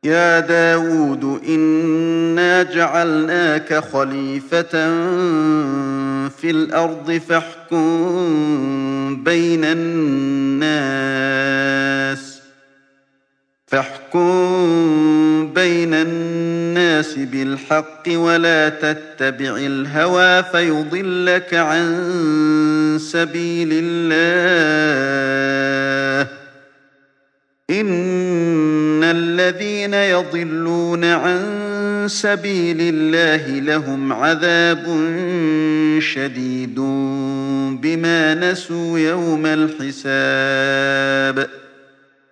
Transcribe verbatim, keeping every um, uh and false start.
يا داود إنا جعلناك خليفة في الأرض فاحكم بين الناس فاحكم بين الناس بالحق ولا تتبع الهوى فيضلك عن سبيل الله إن الذين يضلون عن سبيل الله لهم عذاب شديد بما نسوا يوم الحساب